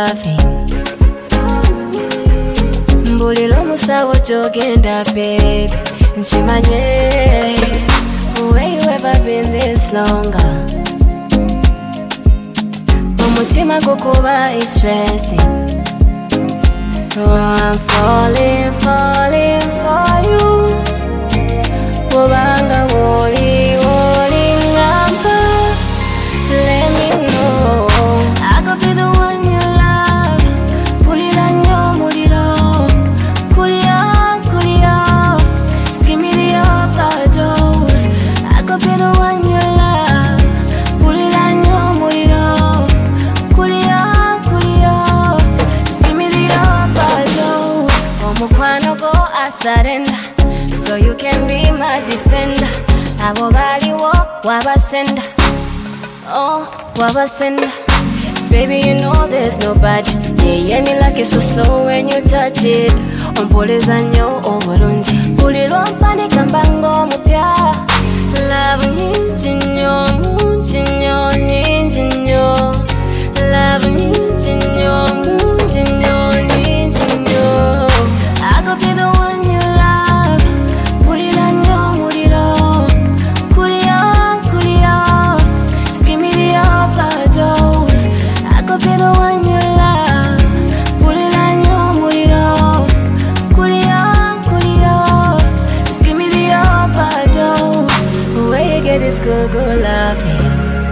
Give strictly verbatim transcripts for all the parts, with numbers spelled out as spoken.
loving. Mbulilo musawo jogenda babe, nchimanye. Where you ever been this longer? Umutima gukuba is stressing. Oh, I'm falling, falling for you. Wobanga woli, woli ngamba. Let me know I could be the one you love. Pulila nyo mulilo, kulia, kulia. Just give me the overdose. I could be the one you love. Pulila nyo mulilo, kulia, kulia. Just give me the overdose. Omukwano go I surrender, so you can be my defender. Abo baliwo wabasenda, oh wabasenda. Baby, you know there's nobody. Yeah, yeah, me like it so slow when you touch it. Ompoleza nyo obulungi, bulirwa mpanika mbango mupya. Love nyingi nnyo, mungi nnyo, nyingi nnyo. Love nyingi nnyo, mungi nnyo, nyingi nnyo. I could be the one you love. Pulila nyo muliro, kulia, kulia. Just give me the overdose. I could be the one you love. Pulila nyo muliro, kulia, kulia. Just give me the overdose. Where you get this good, good loving?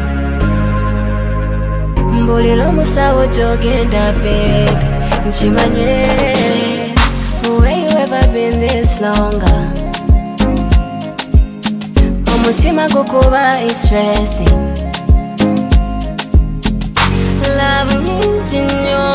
Mbulilo musawo jogenda babe, nchimanye. Where you ever been this longer? Umutima gukuba is stressing. Love nyingi nnyo.